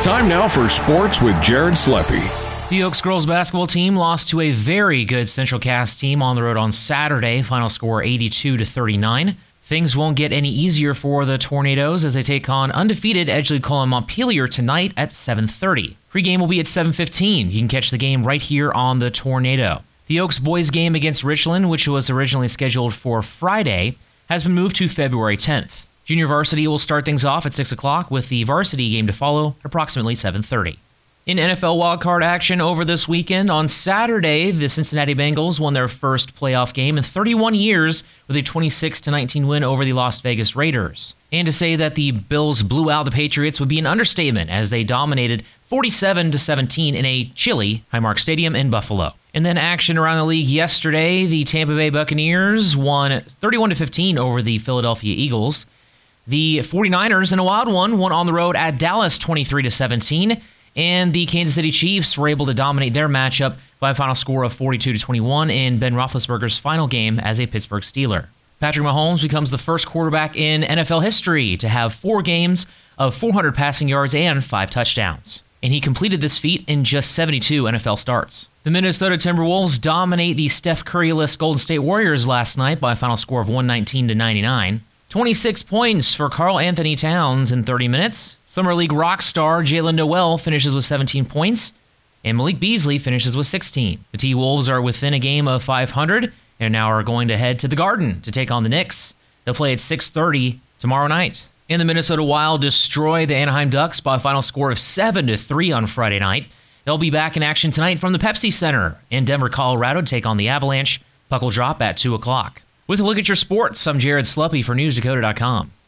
Time now for sports with Jared Sleppy. The Oaks girls basketball team lost to a very good Central Cass team on the road on Saturday. Final score 82-39. Things won't get any easier for the Tornadoes as they take on undefeated Edgeley-Cullen Montpelier tonight at 7:30. Pre-game will be at 7:15. You can catch the game right here on the Tornado. The Oaks boys game against Richland, which was originally scheduled for Friday, has been moved to February 10th. Junior varsity will start things off at 6 o'clock with the varsity game to follow at approximately 7:30. In NFL wildcard action over this weekend, on Saturday, the Cincinnati Bengals won their first playoff game in 31 years with a 26-19 win over the Las Vegas Raiders. And to say that the Bills blew out the Patriots would be an understatement as they dominated 47-17 in a chilly Highmark Stadium in Buffalo. And then action around the league yesterday, the Tampa Bay Buccaneers won 31-15 over the Philadelphia Eagles. The 49ers, in a wild one, won on the road at Dallas 23-17. And the Kansas City Chiefs were able to dominate their matchup by a final score of 42-21 in Ben Roethlisberger's final game as a Pittsburgh Steeler. Patrick Mahomes becomes the first quarterback in NFL history to have 4 games of 400 passing yards and 5 touchdowns. And he completed this feat in just 72 NFL starts. The Minnesota Timberwolves dominate the Steph Curry-less Golden State Warriors last night by a final score of 119-99. 26 points for Karl Anthony Towns in 30 minutes. Summer League rock star Jalen Noel finishes with 17 points, and Malik Beasley finishes with 16. The T-Wolves are within a game of 500 and now are going to head to the Garden to take on the Knicks. They'll play at 6:30 tomorrow night. And the Minnesota Wild destroy the Anaheim Ducks by a final score of 7-3 on Friday night. They'll be back in action tonight from the Pepsi Center in Denver, Colorado to take on the Avalanche. Puck will drop at 2 o'clock. With a look at your sports, I'm Jared Sleppy for NewsDakota.com.